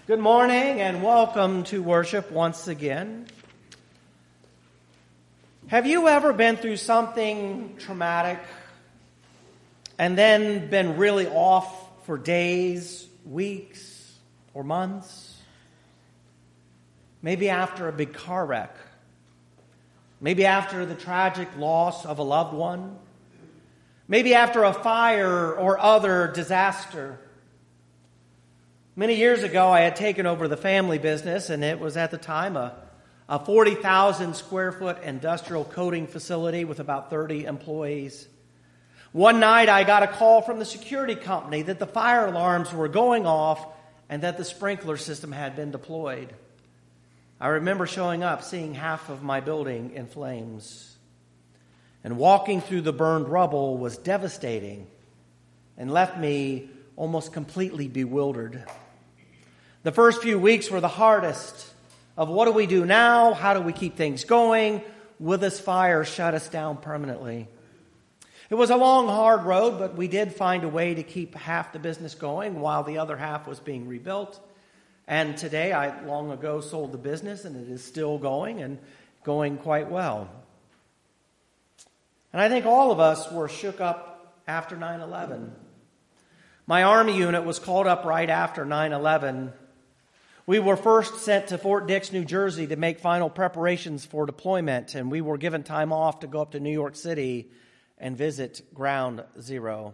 Good morning and welcome to worship once again. Have you ever been through something traumatic and then been really off for days, weeks, or months? Maybe after a big car wreck. Maybe after the tragic loss of a loved one. Maybe after a fire or other disaster. Many years ago, I had taken over the family business, and it was at the time a 40,000 square foot industrial coating facility with about 30 employees. One night, I got a call from the security company that the fire alarms were going off and that the sprinkler system had been deployed. I remember showing up, seeing half of my building in flames. And walking through the burned rubble was devastating and left me almost completely bewildered. The first few weeks were the hardest of what do we do now? How do we keep things going? Will this fire shut us down permanently? It was a long, hard road, but we did find a way to keep half the business going while the other half was being rebuilt. And today, I long ago sold the business, and it is still going and going quite well. And I think all of us were shook up after 9/11. My Army unit was called up right after 9/11. We were first sent to Fort Dix, New Jersey to make final preparations for deployment, and we were given time off to go up to New York City and visit Ground Zero.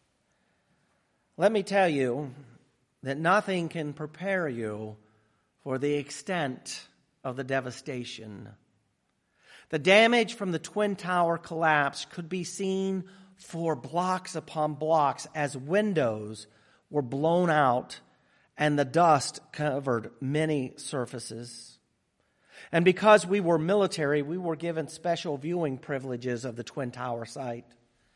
Let me tell you that nothing can prepare you for the extent of the devastation. The damage from the Twin Tower collapse could be seen for blocks upon blocks as windows were blown out and the dust covered many surfaces. And because we were military, we were given special viewing privileges of the Twin Tower site.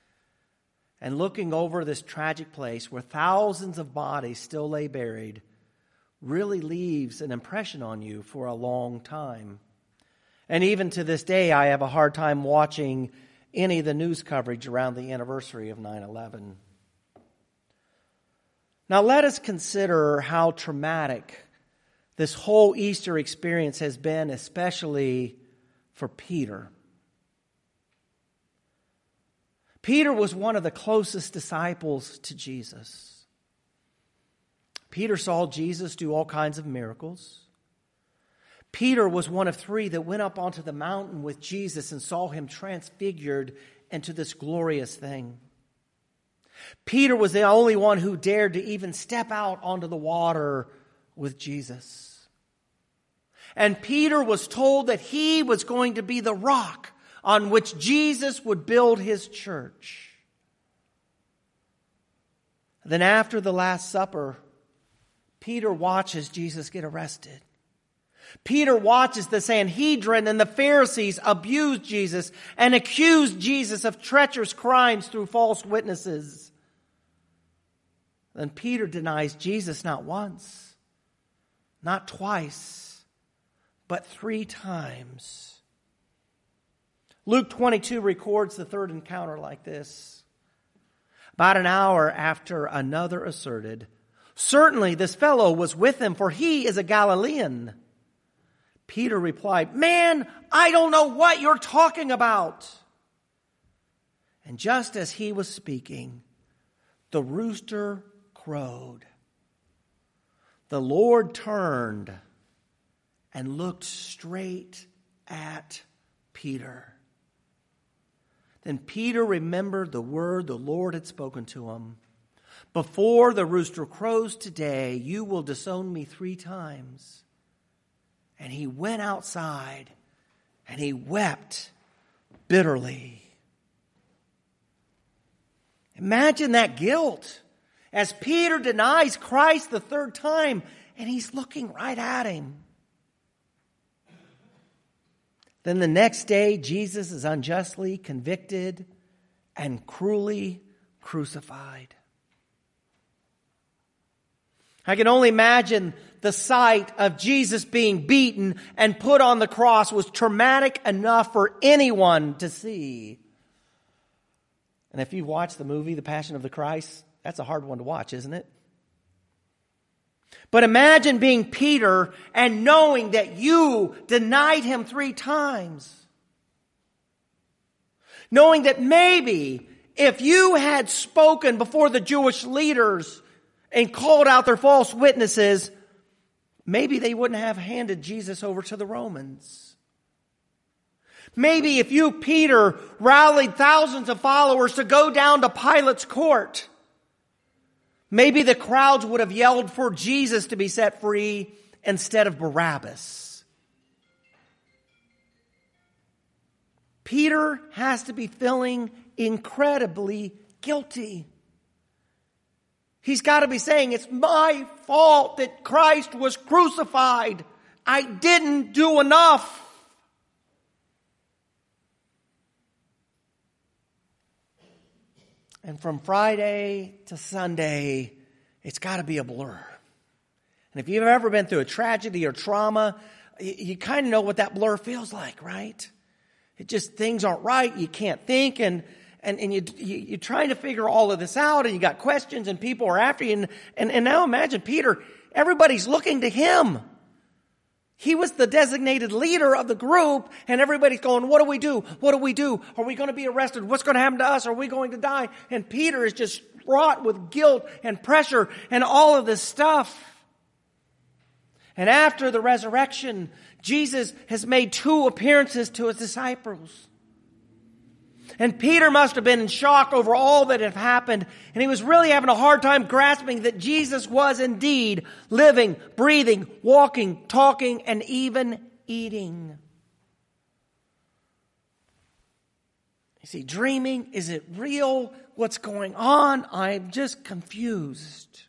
And looking over this tragic place where thousands of bodies still lay buried really leaves an impression on you for a long time. And even to this day, I have a hard time watching any of the news coverage around the anniversary of 9/11. Now let us consider how traumatic this whole Easter experience has been, especially for Peter. Peter was one of the closest disciples to Jesus. Peter saw Jesus do all kinds of miracles. Peter was one of three that went up onto the mountain with Jesus and saw him transfigured into this glorious thing. Peter was the only one who dared to even step out onto the water with Jesus. And Peter was told that he was going to be the rock on which Jesus would build his church. Then after the Last Supper, Peter watches Jesus get arrested. Peter watches the Sanhedrin and the Pharisees abuse Jesus and accuse Jesus of treacherous crimes through false witnesses. Then Peter denies Jesus not once, not twice, but 3 times. Luke 22 records the third encounter like this. About an hour after, another asserted, "Certainly this fellow was with him, for he is a Galilean." Peter replied, "Man, I don't know what you're talking about." And just as he was speaking, the rooster crowed. The Lord turned and looked straight at Peter. Then Peter remembered the word the Lord had spoken to him. "Before the rooster crows today, you will disown me 3 times. And he went outside and he wept bitterly. Imagine that guilt as Peter denies Christ the 3rd time and he's looking right at him. Then the next day, Jesus is unjustly convicted and cruelly crucified. I can only imagine the sight of Jesus being beaten and put on the cross was traumatic enough for anyone to see. And if you've watched the movie, The Passion of the Christ, that's a hard one to watch, isn't it? But imagine being Peter and knowing that you denied him 3 times. Knowing that maybe if you had spoken before the Jewish leaders and called out their false witnesses, maybe they wouldn't have handed Jesus over to the Romans. Maybe if you, Peter, rallied thousands of followers to go down to Pilate's court, maybe the crowds would have yelled for Jesus to be set free instead of Barabbas. Peter has to be feeling incredibly guilty. He's got to be saying, it's my fault that Christ was crucified. I didn't do enough. And from Friday to Sunday, it's got to be a blur. And if you've ever been through a tragedy or trauma, you kind of know what that blur feels like, right? It just, things aren't right. You can't think, and you're trying to figure all of this out, and you got questions, and people are after you. And now imagine Peter, everybody's looking to him. He was the designated leader of the group, and everybody's going, what do we do? What do we do? Are we going to be arrested? What's going to happen to us? Are we going to die? And Peter is just fraught with guilt and pressure and all of this stuff. And after the resurrection, Jesus has made 2 appearances to his disciples. And Peter must have been in shock over all that had happened. And he was really having a hard time grasping that Jesus was indeed living, breathing, walking, talking, and even eating. Is he dreaming? Is it real? What's going on? I'm just confused.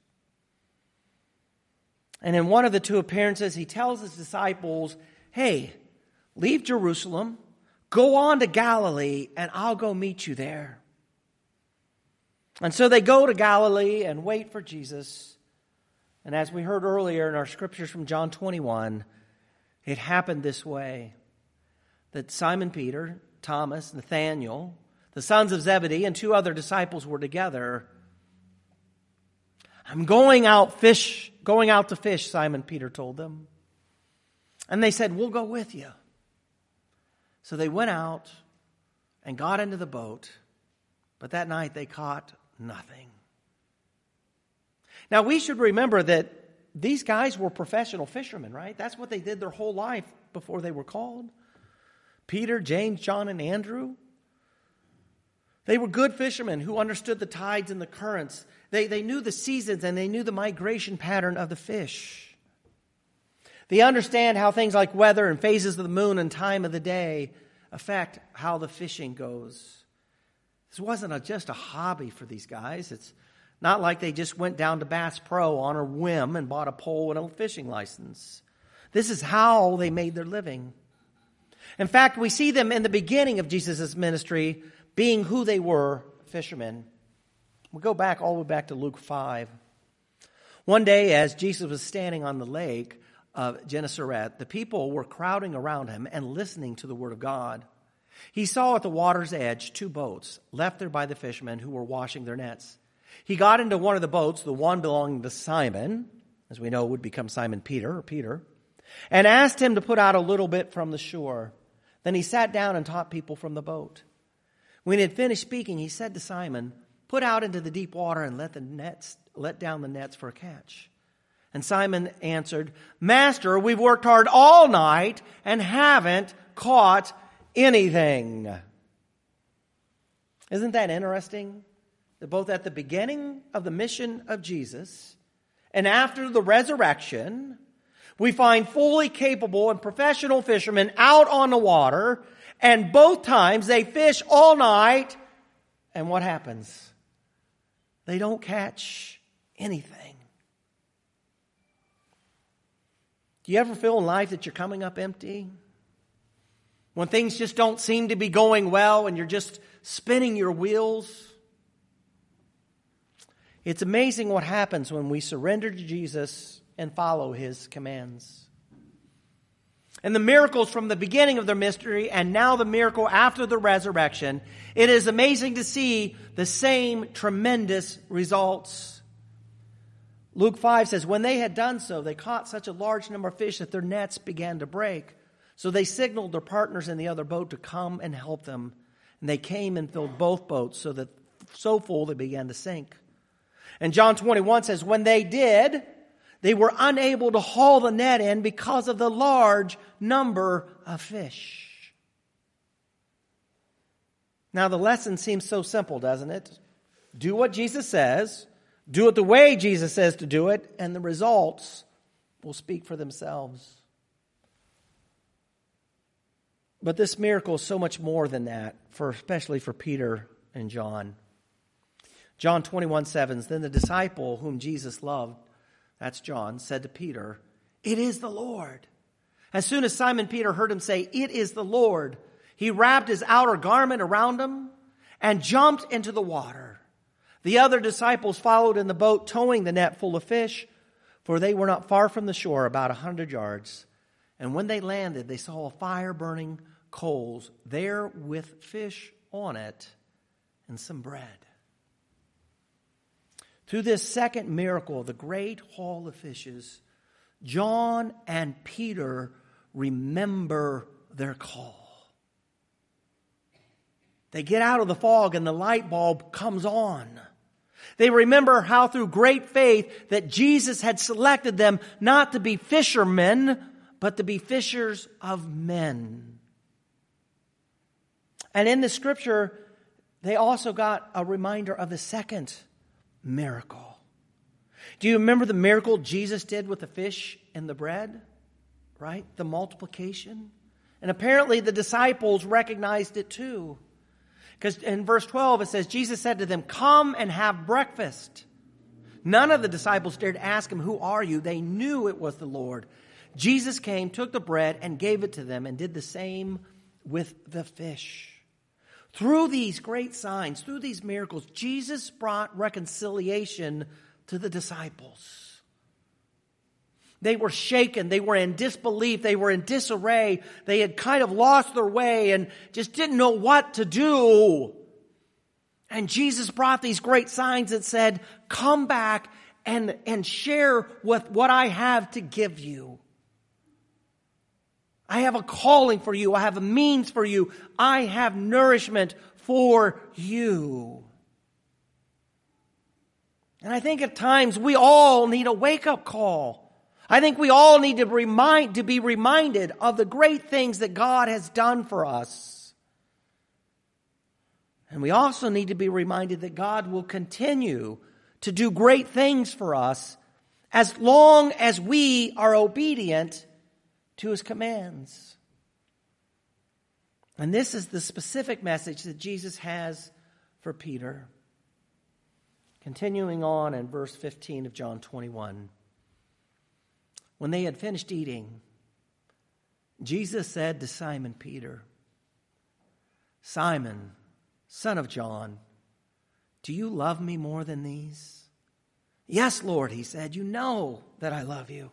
And in one of the 2 appearances, he tells his disciples, hey, leave Jerusalem. Go on to Galilee, and I'll go meet you there. And so they go to Galilee and wait for Jesus. And as we heard earlier in our scriptures from John 21, it happened this way. That Simon Peter, Thomas, Nathanael, the sons of Zebedee, and 2 other disciples were together. I'm going out to fish, Simon Peter told them. And they said, we'll go with you. So they went out and got into the boat, but that night they caught nothing. Now we should remember that these guys were professional fishermen, right? That's what they did their whole life before they were called. Peter, James, John, and Andrew. They were good fishermen who understood the tides and the currents. They knew the seasons and they knew the migration pattern of the fish. They understand how things like weather and phases of the moon and time of the day affect how the fishing goes. This wasn't just a hobby for these guys. It's not like they just went down to Bass Pro on a whim and bought a pole and a fishing license. This is how they made their living. In fact, we see them in the beginning of Jesus' ministry being who they were, fishermen. We'll go back all the way back to Luke 5. One day as Jesus was standing on the lake of Gennesaret, the people were crowding around him and listening to the word of God. He saw at the water's edge 2 boats left there by the fishermen who were washing their nets. He got into one of the boats, the one belonging to Simon, as we know would become Simon Peter, and asked him to put out a little bit from the shore. Then he sat down and taught people from the boat. When he had finished speaking, he said to Simon, put out into the deep water and let down the nets for a catch. And Simon answered, Master, we've worked hard all night and haven't caught anything. Isn't that interesting? That both at the beginning of the mission of Jesus and after the resurrection, we find fully capable and professional fishermen out on the water, and both times they fish all night, and what happens? They don't catch anything. Do you ever feel in life that you're coming up empty? When things just don't seem to be going well and you're just spinning your wheels? It's amazing what happens when we surrender to Jesus and follow his commands. And the miracles from the beginning of their mystery and now the miracle after the resurrection, it is amazing to see the same tremendous results. Luke 5 says, when they had done so, they caught such a large number of fish that their nets began to break. So they signaled their partners in the other boat to come and help them. And they came and filled both boats so full they began to sink. And John 21 says, when they did, they were unable to haul the net in because of the large number of fish. Now the lesson seems so simple, doesn't it? Do what Jesus says. Do it the way Jesus says to do it, and the results will speak for themselves. But this miracle is so much more than that, especially for Peter and John. John 21:7, then the disciple whom Jesus loved, that's John, said to Peter, "It is the Lord." As soon as Simon Peter heard him say, "It is the Lord," he wrapped his outer garment around him and jumped into the water. The other disciples followed in the boat, towing the net full of fish, for they were not far from the shore, about 100 yards. And when they landed, they saw a fire burning coals there with fish on it and some bread. Through this second miracle, the great haul of fishes, John and Peter remember their call. They get out of the fog and the light bulb comes on. They remember how through great faith that Jesus had selected them not to be fishermen, but to be fishers of men. And in the scripture, they also got a reminder of the second miracle. Do you remember the miracle Jesus did with the fish and the bread? Right? The multiplication. And apparently the disciples recognized it too. Because in verse 12 it says, Jesus said to them, "Come and have breakfast." None of the disciples dared ask him, "Who are you?" They knew it was the Lord. Jesus came, took the bread, and gave it to them, and did the same with the fish. Through these great signs, through these miracles, Jesus brought reconciliation to the disciples. They were shaken. They were in disbelief. They were in disarray. They had kind of lost their way and just didn't know what to do. And Jesus brought these great signs that said, "Come back and share with what I have to give you. I have a calling for you. I have a means for you. I have nourishment for you." And I think at times we all need a wake-up call. I think we all need to be reminded of the great things that God has done for us. And we also need to be reminded that God will continue to do great things for us as long as we are obedient to His commands. And this is the specific message that Jesus has for Peter. Continuing on in verse 15 of John 21. When they had finished eating, Jesus said to Simon Peter, "Simon, son of John, do you love me more than these?" "Yes, Lord," he said, "you know that I love you."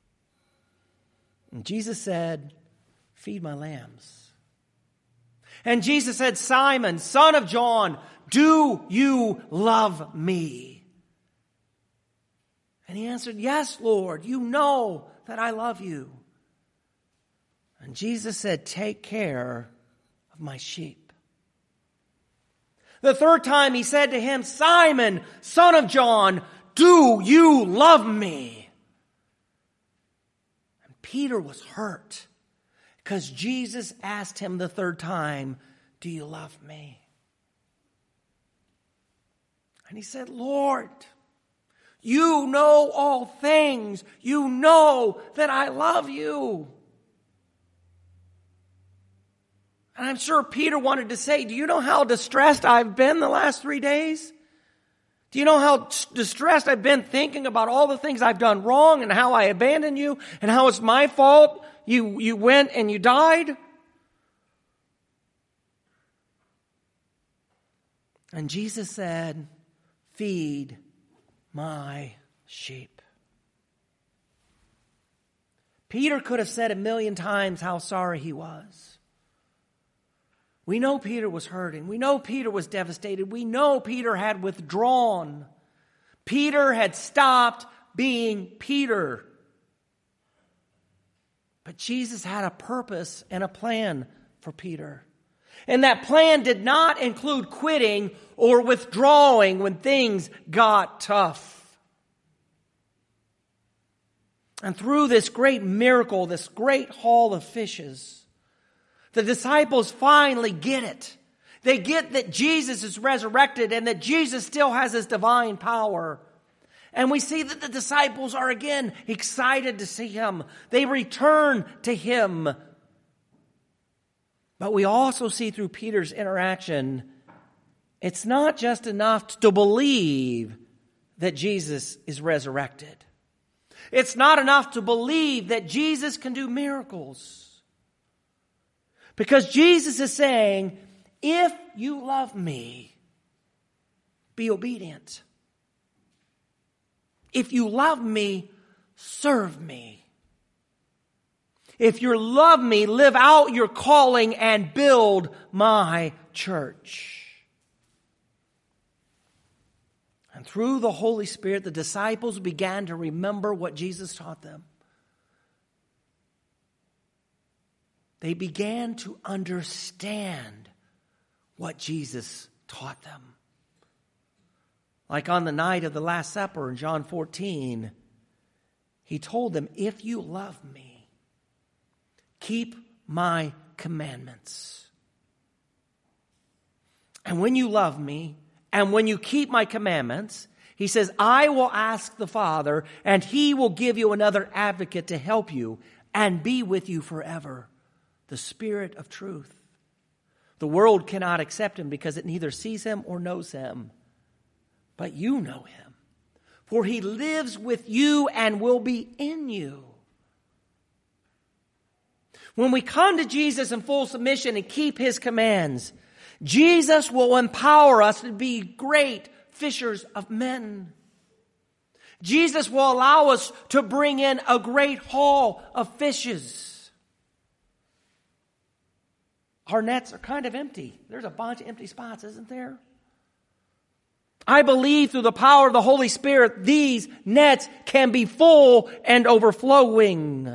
And Jesus said, "Feed my lambs." And Jesus said, "Simon, son of John, do you love me?" And he answered, "Yes, Lord, you know that I love you." And Jesus said, "Take care of my sheep." The third time he said to him, "Simon, son of John, do you love me?" And Peter was hurt because Jesus asked him the third time, "Do you love me?" And he said, "Lord, you know all things. You know that I love you." And I'm sure Peter wanted to say, "Do you know how distressed I've been the last 3 days? Do you know how distressed I've been thinking about all the things I've done wrong and how I abandoned you and how it's my fault you went and you died?" And Jesus said, "Feed my sheep." Peter could have said 1,000,000 times how sorry he was. We know Peter was hurting. We know Peter was devastated. We know Peter had withdrawn. Peter had stopped being Peter. But Jesus had a purpose and a plan for Peter. And that plan did not include quitting or withdrawing when things got tough. And through this great miracle, this great haul of fishes, the disciples finally get it. They get that Jesus is resurrected and that Jesus still has his divine power. And we see that the disciples are again excited to see him. They return to him. But we also see through Peter's interaction, it's not just enough to believe that Jesus is resurrected. It's not enough to believe that Jesus can do miracles. Because Jesus is saying, if you love me, be obedient. If you love me, serve me. If you love me, live out your calling and build my church. And through the Holy Spirit, the disciples began to remember what Jesus taught them. They began to understand what Jesus taught them. Like on the night of the Last Supper in John 14, he told them, if you love me, keep my commandments. And when you love me, and when you keep my commandments, he says, I will ask the Father, and he will give you another advocate to help you and be with you forever, the Spirit of truth. The world cannot accept him because it neither sees him or knows him. But you know him, for he lives with you and will be in you. When we come to Jesus in full submission and keep his commands, Jesus will empower us to be great fishers of men. Jesus will allow us to bring in a great haul of fishes. Our nets are kind of empty. There's a bunch of empty spots, isn't there? I believe through the power of the Holy Spirit, these nets can be full and overflowing.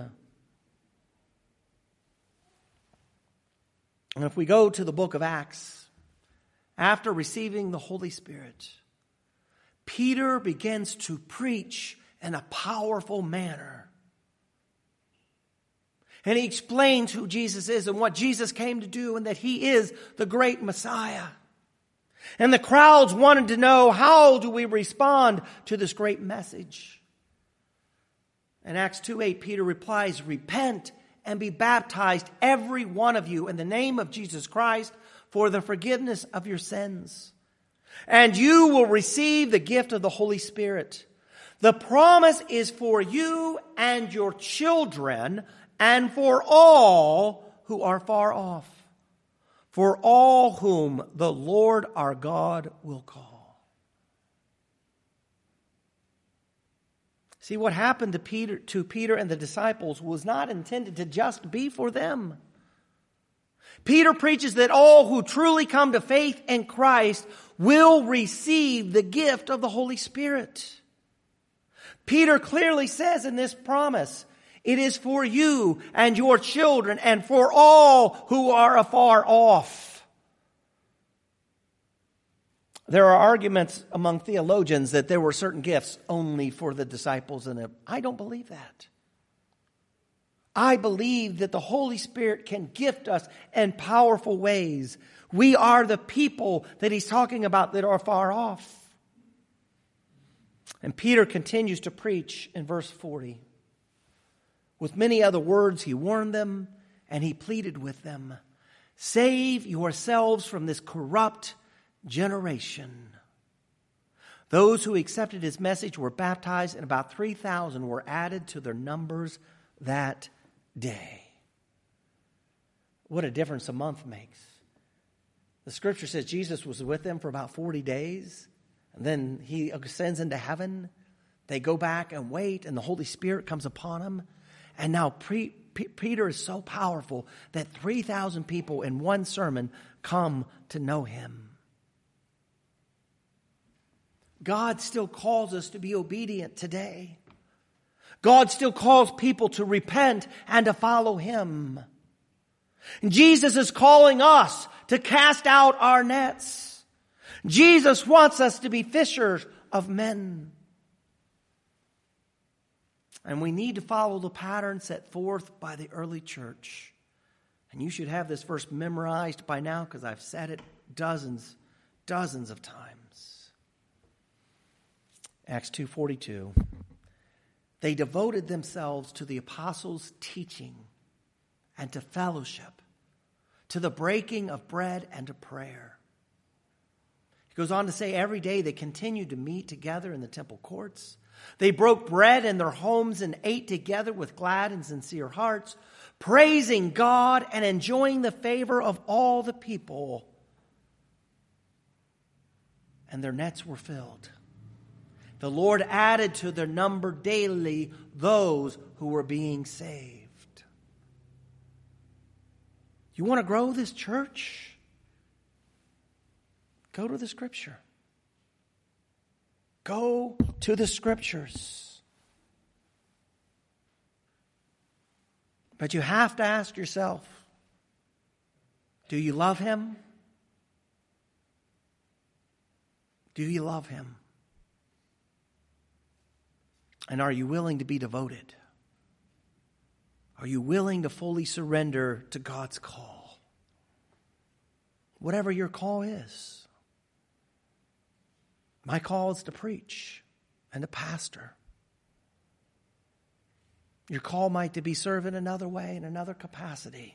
And if we go to the book of Acts, after receiving the Holy Spirit, Peter begins to preach in a powerful manner. And he explains who Jesus is and what Jesus came to do and that he is the great Messiah. And the crowds wanted to know, how do we respond to this great message? In Acts 2:8, Peter replies, repent and be baptized, every one of you, in the name of Jesus Christ, for the forgiveness of your sins. And you will receive the gift of the Holy Spirit. The promise is for you and your children and for all who are far off, for all whom the Lord our God will call. See, what happened to Peter and the disciples was not intended to just be for them. Peter preaches that all who truly come to faith in Christ will receive the gift of the Holy Spirit. Peter clearly says in this promise, it is for you and your children and for all who are afar off. There are arguments among theologians that there were certain gifts only for the disciples, and I don't believe that. I believe that the Holy Spirit can gift us in powerful ways. We are the people that he's talking about that are far off. And Peter continues to preach in verse 40. With many other words, he warned them and he pleaded with them, save yourselves from this corrupt generation. Those who accepted his message were baptized, and about 3,000 were added to their numbers that day. What a difference a month makes. The scripture says Jesus was with them for about 40 days, and then he ascends into heaven. They go back and wait, and the Holy Spirit comes upon them. And now Peter is so powerful that 3,000 people in one sermon come to know him. God still calls us to be obedient today. God still calls people to repent and to follow Him. And Jesus is calling us to cast out our nets. Jesus wants us to be fishers of men. And we need to follow the pattern set forth by the early church. And you should have this verse memorized by now because I've said it dozens of times. Acts 2:42. They devoted themselves to the apostles' teaching and to fellowship, to the breaking of bread and to prayer. He goes on to say every day they continued to meet together in the temple courts. They broke bread in their homes and ate together with glad and sincere hearts, praising God and enjoying the favor of all the people. And their nets were filled. The Lord added to their number daily those who were being saved. You want to grow this church? Go to the Scripture. Go to the Scriptures. But you have to ask yourself, do you love Him? Do you love Him? And are you willing to be devoted? Are you willing to fully surrender to God's call? Whatever your call is. My call is to preach and to pastor. Your call might be serve in another way, in another capacity.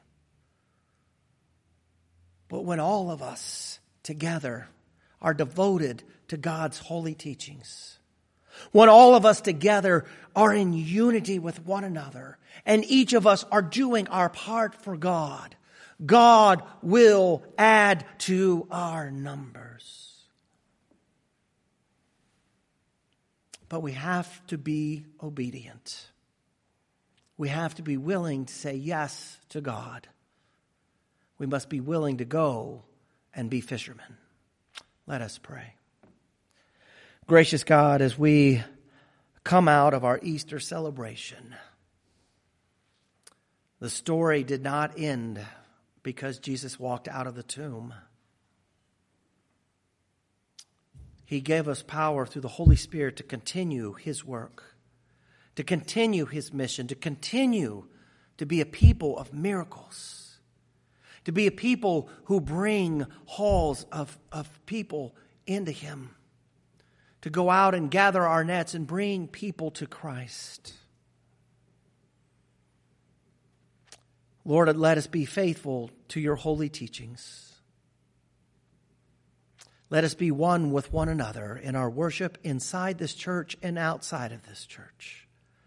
But when all of us together are devoted to God's holy teachings, when all of us together are in unity with one another, and each of us are doing our part for God, God will add to our numbers. But we have to be obedient. We have to be willing to say yes to God. We must be willing to go and be fishermen. Let us pray. Gracious God, as we come out of our Easter celebration, the story did not end because Jesus walked out of the tomb. He gave us power through the Holy Spirit to continue His work, to continue His mission, to continue to be a people of miracles, to be a people who bring halls of people into Him, to go out and gather our nets and bring people to Christ. Lord, let us be faithful to your holy teachings. Let us be one with one another in our worship inside this church and outside of this church.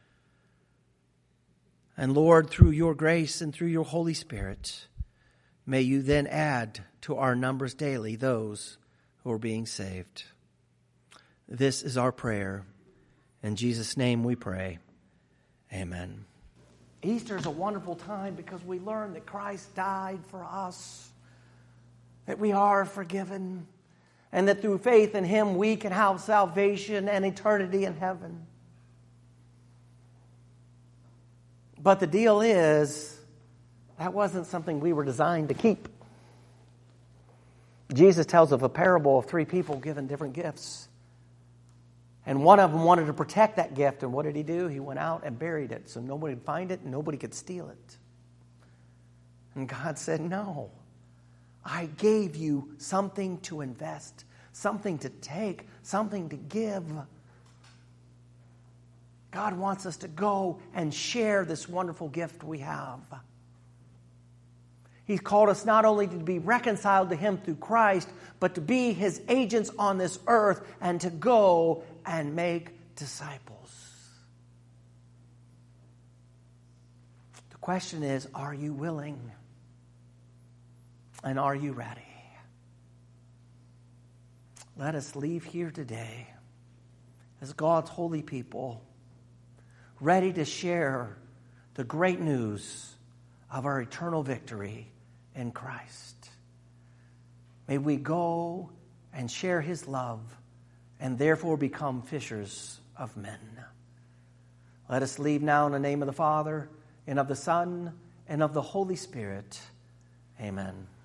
And Lord, through your grace and through your Holy Spirit, may you then add to our numbers daily those who are being saved. This is our prayer. In Jesus' name we pray. Amen. Easter is a wonderful time because we learn that Christ died for us, that we are forgiven, and that through faith in Him we can have salvation and eternity in heaven. But the deal is, that wasn't something we were designed to keep. Jesus tells of a parable of three people given different gifts. And one of them wanted to protect that gift. And what did he do? He went out and buried it so nobody would find it and nobody could steal it. And God said, no. I gave you something to invest, something to take, something to give. God wants us to go and share this wonderful gift we have. He's called us not only to be reconciled to Him through Christ, but to be His agents on this earth and to go and make disciples. The question is, are you willing? And are you ready? Let us leave here today as God's holy people, ready to share the great news of our eternal victory in Christ. May we go and share His love and therefore become fishers of men. Let us leave now in the name of the Father, and of the Son, and of the Holy Spirit. Amen.